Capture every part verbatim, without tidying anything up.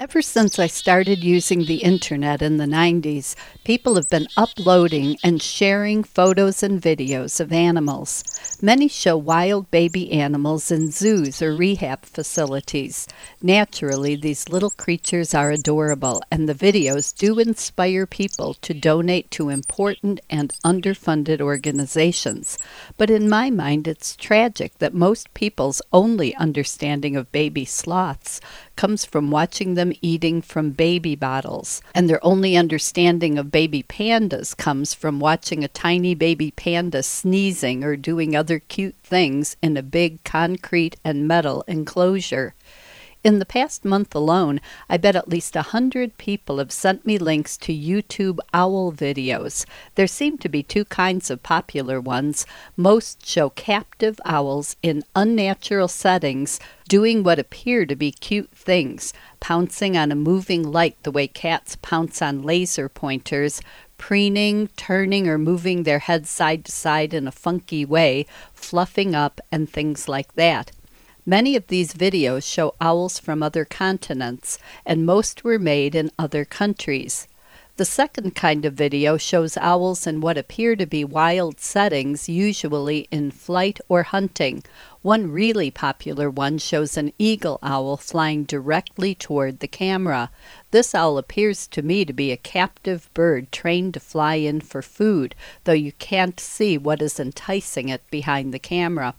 Ever since I started using the internet in the nineties, people have been uploading and sharing photos and videos of animals. Many show wild baby animals in zoos or rehab facilities. Naturally, these little creatures are adorable, and the videos do inspire people to donate to important and underfunded organizations. But in my mind, it's tragic that most people's only understanding of baby sloths comes from watching them eating from baby bottles, and their only understanding of baby pandas comes from watching a tiny baby panda sneezing or doing other cute things in a big concrete and metal enclosure. In the past month alone, I bet at least a hundred people have sent me links to YouTube owl videos. There seem to be two kinds of popular ones. Most show captive owls in unnatural settings doing what appear to be cute things, pouncing on a moving light the way cats pounce on laser pointers, preening, turning or moving their heads side to side in a funky way, fluffing up, and things like that. Many of these videos show owls from other continents, and most were made in other countries. The second kind of video shows owls in what appear to be wild settings, usually in flight or hunting. One really popular one shows an eagle owl flying directly toward the camera. This owl appears to me to be a captive bird trained to fly in for food, though you can't see what is enticing it behind the camera.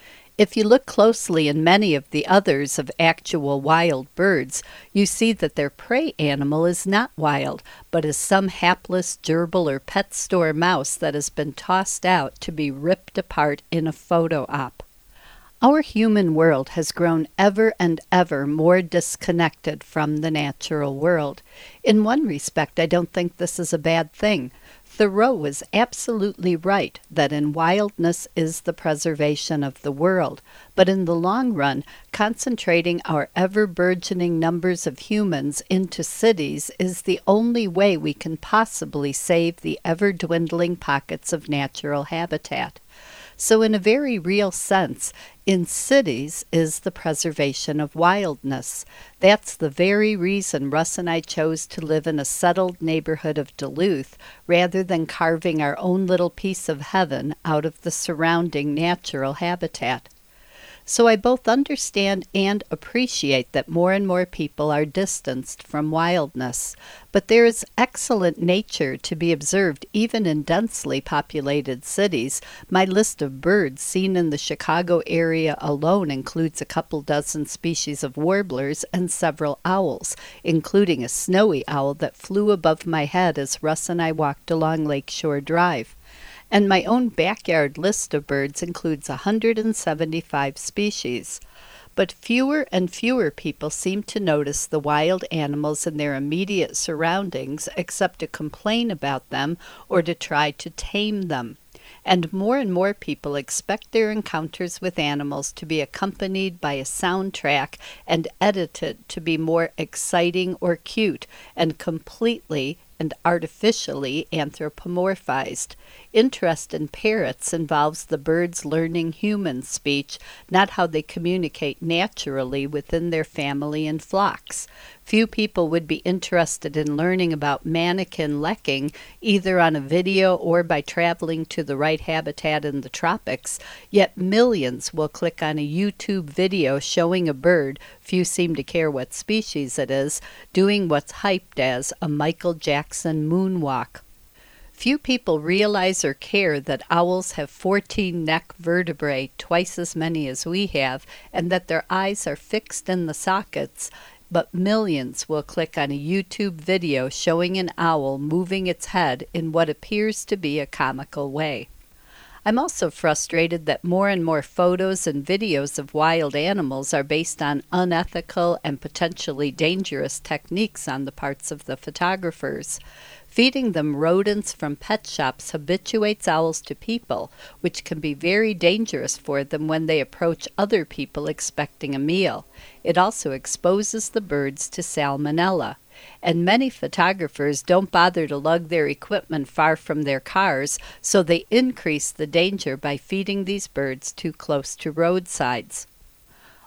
If you look closely in many of the others of actual wild birds, you see that their prey animal is not wild, but is some hapless gerbil or pet store mouse that has been tossed out to be ripped apart in a photo op. Our human world has grown ever and ever more disconnected from the natural world. In one respect, I don't think this is a bad thing. Thoreau was absolutely right that in wildness is the preservation of the world, but in the long run, concentrating our ever-burgeoning numbers of humans into cities is the only way we can possibly save the ever-dwindling pockets of natural habitat. So in a very real sense, in cities is the preservation of wildness. That's the very reason Russ and I chose to live in a settled neighborhood of Duluth rather than carving our own little piece of heaven out of the surrounding natural habitat. So I both understand and appreciate that more and more people are distanced from wildness, but there is excellent nature to be observed even in densely populated cities. My list of birds seen in the Chicago area alone includes a couple dozen species of warblers and several owls, including a snowy owl that flew above my head as Russ and I walked along Lakeshore Drive. And my own backyard list of birds includes one hundred seventy-five species. But fewer and fewer people seem to notice the wild animals in their immediate surroundings except to complain about them or to try to tame them. And more and more people expect their encounters with animals to be accompanied by a soundtrack and edited to be more exciting or cute, and completely and artificially anthropomorphized. Interest in parrots involves the birds learning human speech, not how they communicate naturally within their family and flocks. Few people would be interested in learning about manakin lekking either on a video or by traveling to the right habitat in the tropics, yet millions will click on a YouTube video showing a bird, few seem to care what species it is, doing what's hyped as a Michael Jackson moonwalk. Few people realize or care that owls have fourteen neck vertebrae, twice as many as we have, and that their eyes are fixed in the sockets, but millions will click on a YouTube video showing an owl moving its head in what appears to be a comical way. I'm also frustrated that more and more photos and videos of wild animals are based on unethical and potentially dangerous techniques on the parts of the photographers. Feeding them rodents from pet shops habituates owls to people, which can be very dangerous for them when they approach other people expecting a meal. It also exposes the birds to salmonella. And many photographers don't bother to lug their equipment far from their cars, so they increase the danger by feeding these birds too close to roadsides.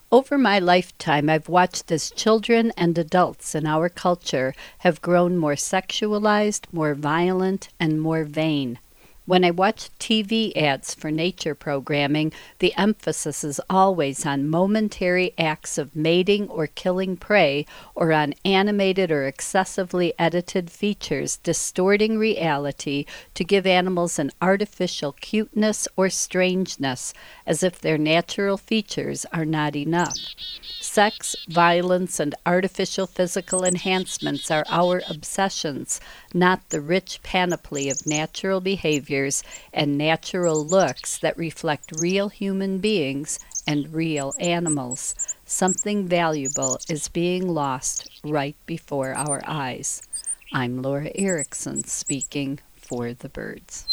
Over my lifetime, I've watched as children and adults in our culture have grown more sexualized, more violent, and more vain. When I watch T V ads for nature programming, the emphasis is always on momentary acts of mating or killing prey, or on animated or excessively edited features distorting reality to give animals an artificial cuteness or strangeness, as if their natural features are not enough. Sex, violence, and artificial physical enhancements are our obsessions, not the rich panoply of natural behaviors and natural looks that reflect real human beings and real animals. Something valuable is being lost right before our eyes. I'm Laura Erickson, speaking for the birds.